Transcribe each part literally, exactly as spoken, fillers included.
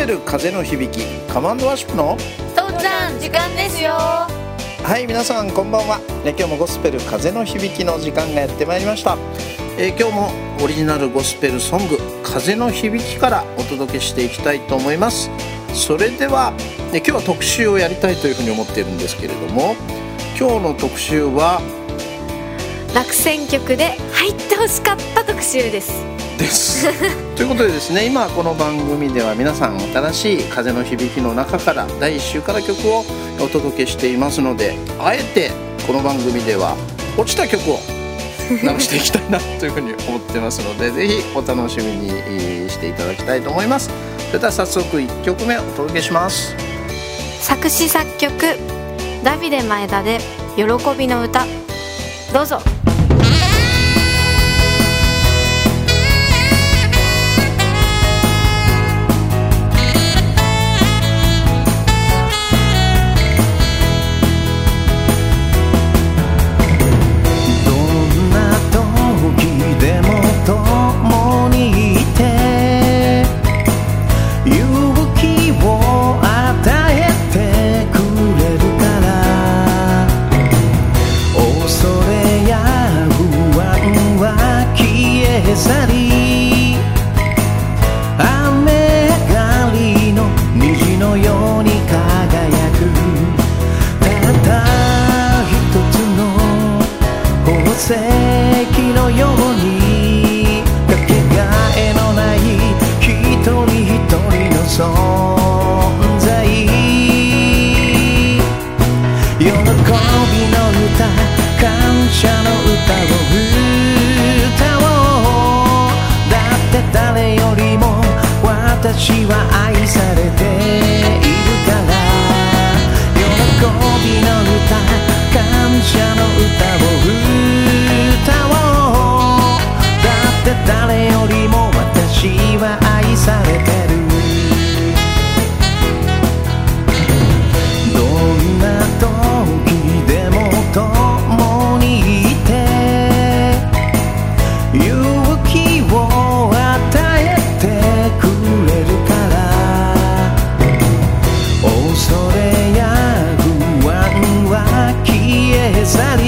ル風の響きカマンドワーシップの父ちゃん時間ですよ。 はい、皆さんこんばんは。え今日もゴスペル風の響きの時間がやってまいりました。え今日もオリジナルゴスペルソング風の響きからお届けしていきたいと思います。それではえ今日は特集をやりたいというふうに思っているんですけれども、今日の特集は落選曲で入ってほしかった特集ですですということでですね、今この番組では皆さん新しい風の響きの中からだいいっ週から曲をお届けしていますので、あえてこの番組では落ちた曲を流していきたいなというふうに思ってますのでぜひお楽しみにしていただきたいと思います。それでは早速いっきょくめお届けします。 作詞作曲ダビデ前田で喜びの歌、どうぞ。 私は愛されているから喜びの歌、感謝の歌を歌おう。だって誰よりも私は愛されてる。どんな時でも共にいて勇気を与えてくれるから恐れや不安は消え去り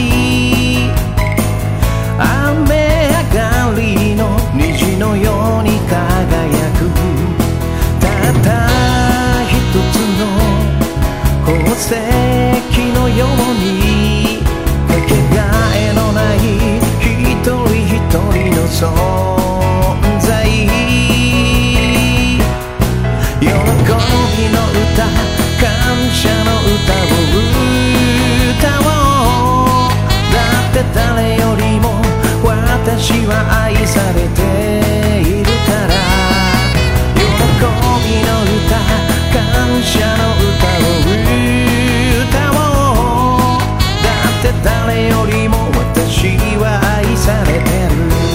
雨上がりの虹のように輝くたった一つの宝石のようにかけがえのない一人一人の存在、喜びの歌、感謝の歌を歌おう。だって誰よりも私は愛されているから喜びの歌、感謝の歌を歌おう。だって誰よりも私は愛されてる。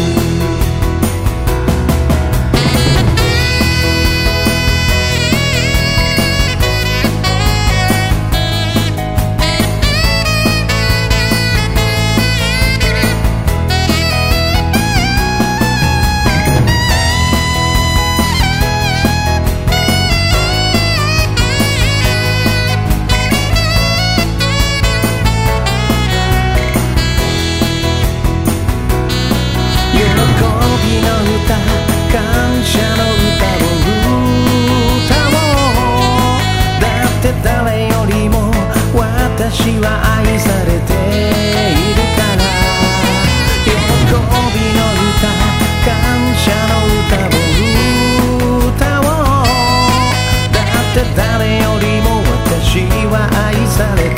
感謝の歌を歌おう。だって誰よりも私は愛されているから喜びの歌、感謝の歌を歌おう。だって誰よりも私は愛されてる。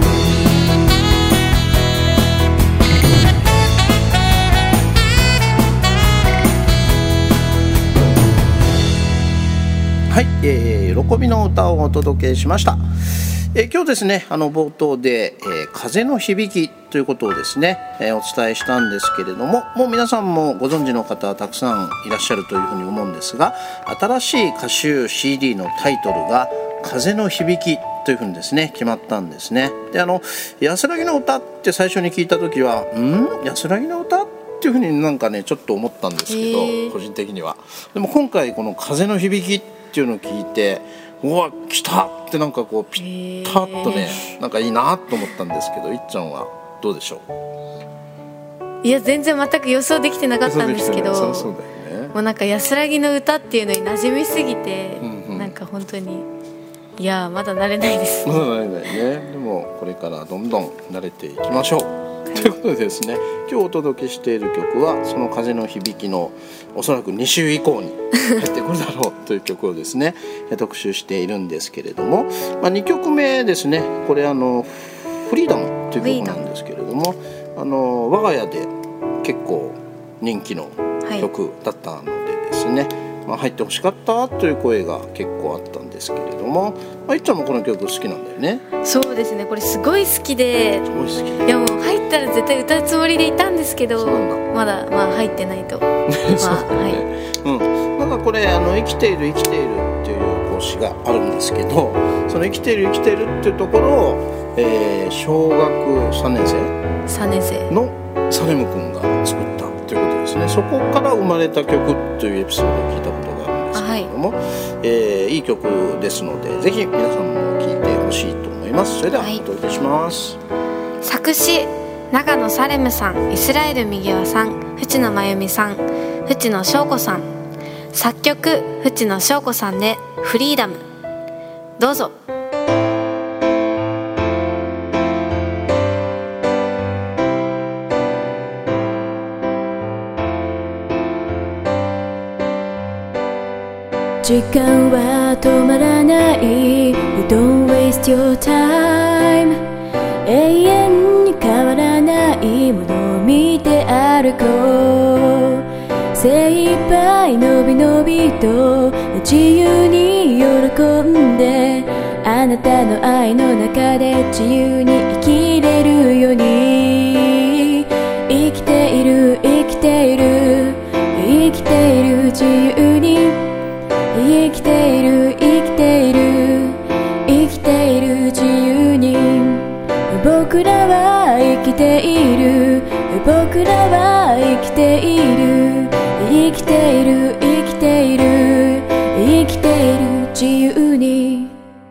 はい、えー、喜びの歌をお届けしました。えー、今日ですね、あの冒頭で、えー、風の響きということをですね、えー、お伝えしたんですけれども、もう皆さんもご存知の方はたくさんいらっしゃるというふうに思うんですが、新しい歌集 シーディー のタイトルが風の響きというふうにですね決まったんですね。で、あの安らぎの歌って最初に聞いた時はん安らぎの歌っていうふうになんかねちょっと思ったんですけど、個人的には。でも今回この風の響きってっていうのを聞いて、うわ来たってなんかこうピッタッとね、なんかいいなと思ったんですけど、いっちゃんはどうでしょう。いや全然全く予想できてなかったんですけど、 そうそうだよね、 もうなんか安らぎの歌っていうのに馴染みすぎて、 うんうん、 なんか本当にいやまだ慣れないです、 まだ慣れないね。でもこれからどんどん慣れていきましょう、はい、ということでですね、今日お届けしている曲はその風の響きのおそらくに週以降に入ってくるだろうという曲をですね特集しているんですけれども、まあ、にきょくめですね、これあのフリーダムという曲なんですけれども、あの我が家で結構人気の曲だったのでですね、はい、まあ、入ってほしかったという声が結構あったんですけれども、まあ、いっちゃんもこの曲好きなんだよね。 そうですね、これすごい好きで、 すごい好きで、いやもう入ったら絶対歌うつもりでいたんですけど、まだまあ入ってないと、まあ、はい、 うん、なんかこれあの生きている生きているっていう講師があるんですけど、その生きている生きているっていうところを、えー、小学さんねん生さんねん生のサレム君が作ったということですね。そこから生まれた曲というエピソードを聞いたことがあるんですけれども、はい、えー、いい曲ですのでぜひ皆さんも聴いてほしいと思います。それではお届けします、 はい、作詞長野サレムさん、イスラエル右輪さん、淵野真由美さん、淵野翔子さん、作曲淵野翔子さんでフリーダム、どうぞ。 時間は止まらない Don't waste your time 永遠に変わらないものを見て歩こう。精一杯のびのびと自由に喜んで、あなたの愛の中で自由に生きれるように。生きている生きている生きている自由に、生きている生きている生きている自由に。僕らは生きている僕らは生きている生きている生きている生きている自由に。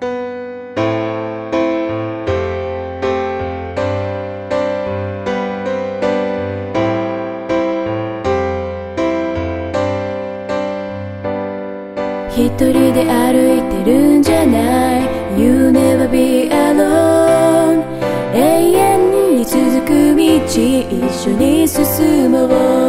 一人で歩いてるんじゃない You never be alone 永遠に続く道一緒に進もう。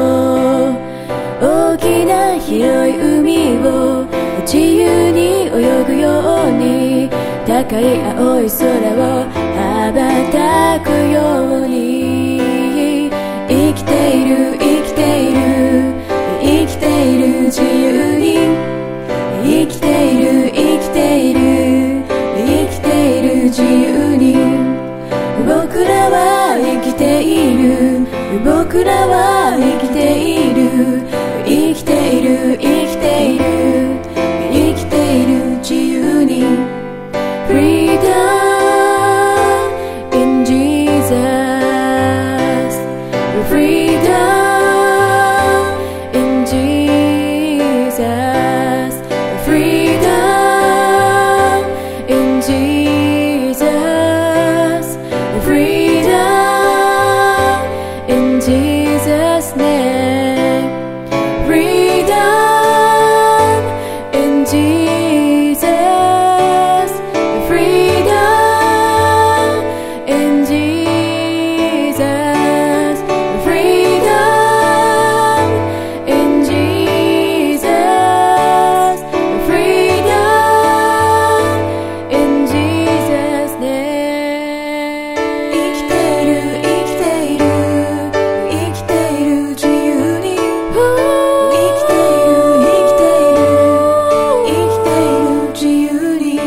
大きな広い海を自由に泳ぐように、高い青い空を羽ばたくように。生きている生きている生きている自由に、生きている生きている生きている自由に。僕らは生きている僕らは生きている生きている生きている生きている自由に。 Freedom in Jesus Freedom in Jesus Freedom in Jesus Freedom in Jesus name Freedom in Jesus Freedom in Jesus Freedom in Jesus Freedom in Jesus name 生きている生きている生きている自由に。生きている生きている生きている自由に。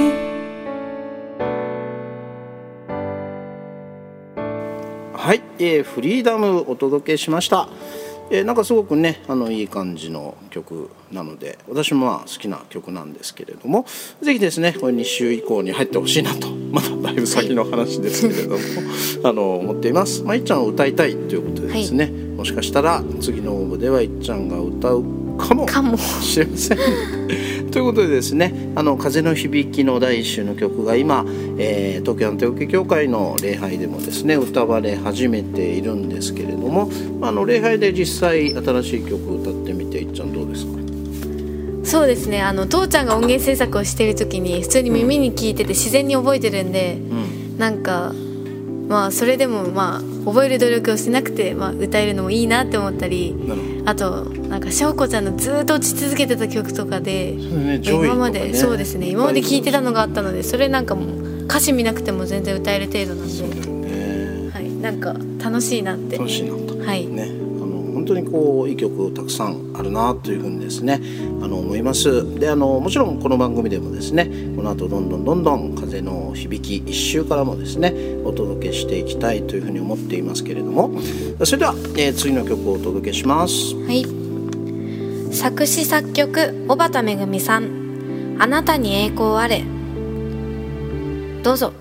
はい、えー、フリーダムお届けしました。えー、なんかすごくねあのいい感じの曲なので、私もまあ好きな曲なんですけれども、ぜひですねこれに週以降に入ってほしいなと、まだだいぶ先の話ですけれどもあの思っています。まあ、いっちゃんを歌いたいということでですね、はい、もしかしたら次の応募ではいっちゃんが歌うかもしれませんということでですね、あの風の響きの第一週の曲が今、えー、東京アンテオケ教会の礼拝でもですね歌われ始めているんですけれども、あの礼拝で実際新しい曲を歌ってみて、いっちゃんどうですか？ そうですね、あの父ちゃんが音源制作をしている時に普通に耳に聞いてて自然に覚えてるんで、うん、なんかまあそれでもまあ覚える努力をしなくて、まあ、歌えるのもいいなって思ったり、あとなんか翔子ちゃんのずっと落ち続けてた曲とかで、ね、今まで、ね、そうですね、今まで聴いてたのがあったので、それなんかもう歌詞見なくても全然歌える程度なんで、そうだよね、はい、なんか楽しいなって楽しいなと、 はいね、本当にこういい曲たくさんあるなというふうにですねあの思います。であのもちろんこの番組でもですねこの後どんどんどんどん風の響き一周からもですねお届けしていきたいというふうに思っていますけれども、それでは、えー、次の曲をお届けします。 はい、作詞作曲小畑めぐみさん、あなたに栄光あれ。どうぞ。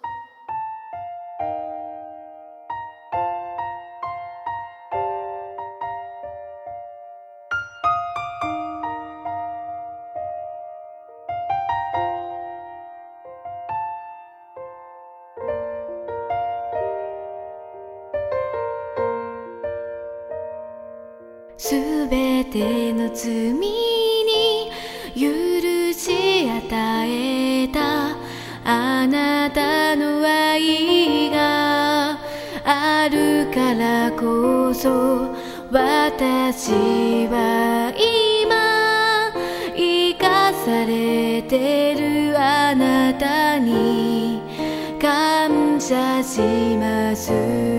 すべての罪に許し与えたあなたの愛があるからこそ、私は今生かされてるあなたに感謝します。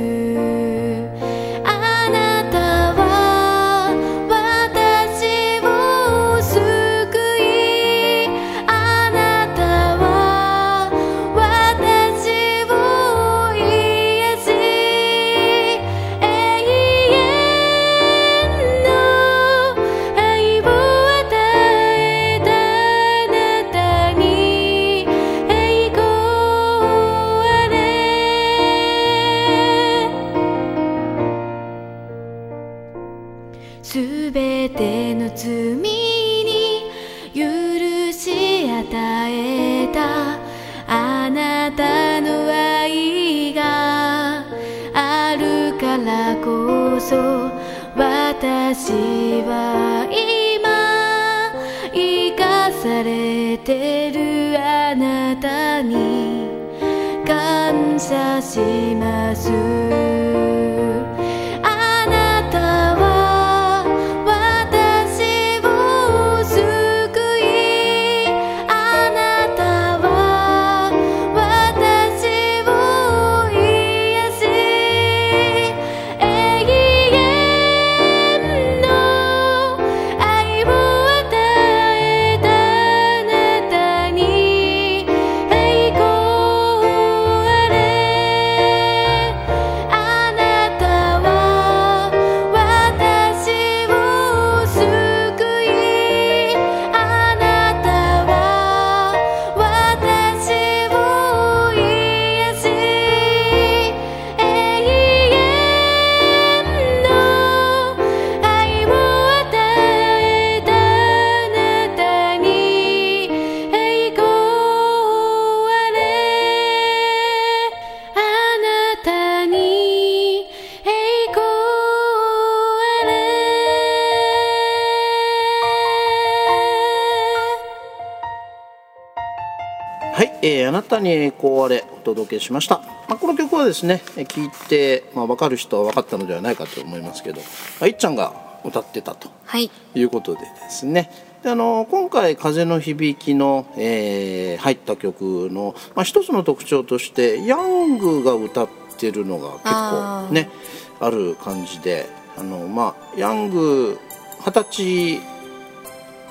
すべての罪に許し与えたあなたの愛があるからこそ、私は今生かされてるあなたに感謝します。 はい、えー、あなたに栄光あれお届けしました。まあ、この曲はですね聞いて、まあ、分かる人は分かったのではないかと思いますけど、まあ、いっちゃんが歌ってたということでですね、であの今回風の響きの、えー、入った曲の、まあ、一つの特徴としてヤングが歌ってるのが結構ね あ, ある感じで、あの、まあ、ヤングはたち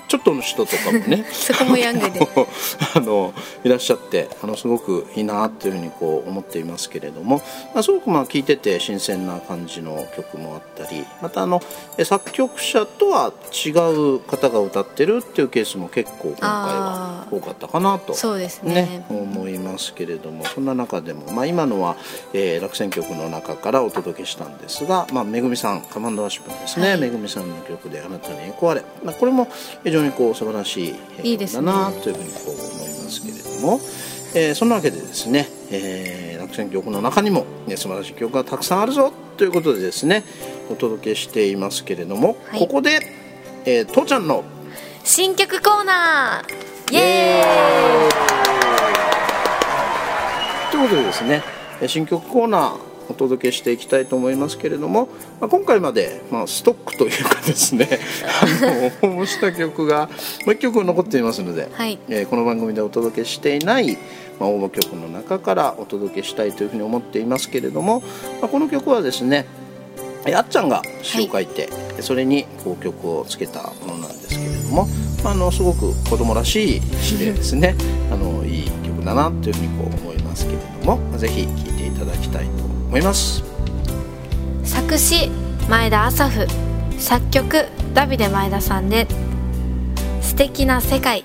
ちょっとの人とかもねそこもヤングであのいらっしゃってあのすごくいいなというふうにこう思っていますけれども、まあ、すごくまあ聴いてて新鮮な感じの曲もあったり、またあの作曲者とは違う方が歌ってるっていうケースも結構今回は多かったかなと、 そうですね、 ね、思いますけれども、そんな中でも、まあ、今のは、えー、落選曲の中からお届けしたんですが、まあ、めぐみさんカマンドワーシップのですね、はい、めぐみさんの曲であなたに壊れ、まあ、これも非常にこう素晴らしい曲だなというふうにこう思いますけれども、えー、そんなわけでですね、えー、落選曲の中にも、ね、素晴らしい曲がたくさんあるぞということでですねお届けしていますけれども、はい、ここで、えー、父ちゃんの新曲コーナーイエーイということでですね新曲コーナーお届けしていきたいと思いますけれども、まあ、今回まで、まあ、ストックというかですねあの応募した曲がもういっきょく残っていますので、はい、えー、この番組でお届けしていない、まあ、応募曲の中からお届けしたいというふうに思っていますけれども、まあ、この曲はですねあっちゃんが詩を書いて、はい、それにこう曲をつけたものなんですけれども、まあ、あのすごく子供らしい詩でですねあのいい曲だなというふうにこう思いますけれども、まあ、ぜひ聴いていただきたいと思います。 作詞前田朝風、作曲ダビデ前田さんで素敵な世界。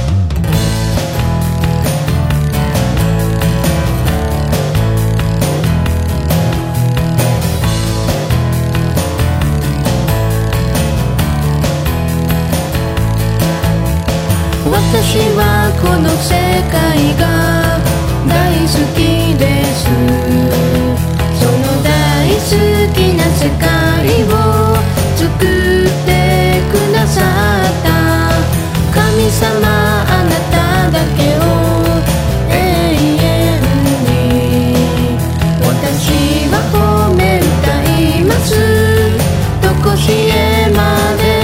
私はこの世界が大好きです。その大好きな世界を作ってくださった神様、あなただけを永遠に私は褒め歌います。とこしえまで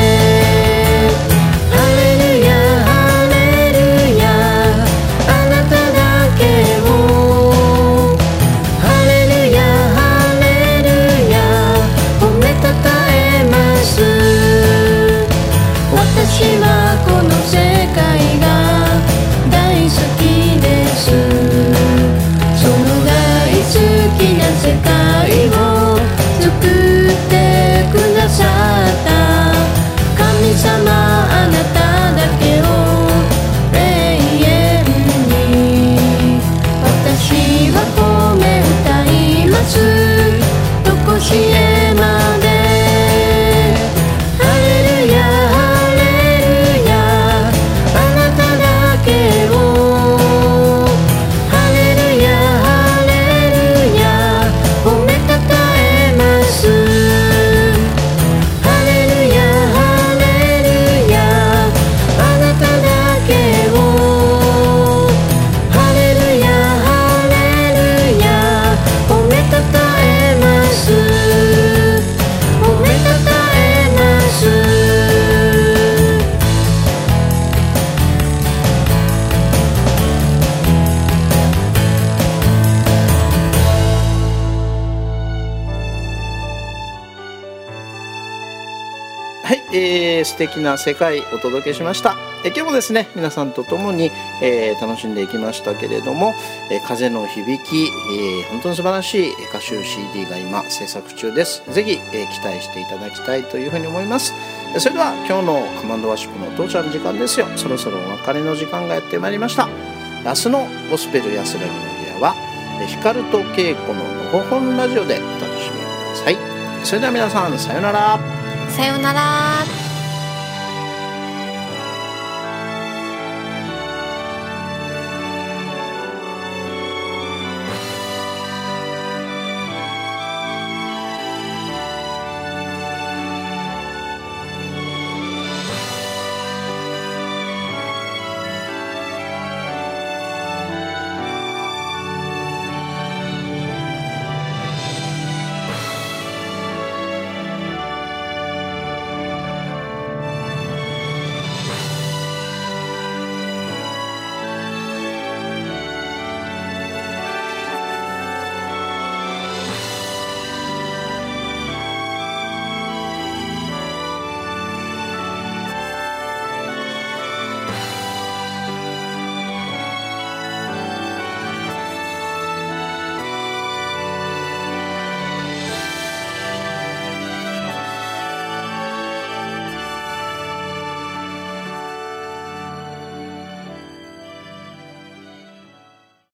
えー、素敵な世界お届けしました。え今日もですね皆さんと共に、えー、楽しんでいきましたけれども、えー、風の響き、えー、本当に素晴らしい歌集 シーディー が今制作中です。ぜひ、えー、期待していただきたいというふうに思います。それでは今日のコマンドワーシップの父ちゃんの時間ですよ。そろそろお別れの時間がやってまいりました。明日のゴスペル安らぎの部屋は光と稽古ののほほんラジオでお楽しみください。それでは皆さんさようなら。 さようなら。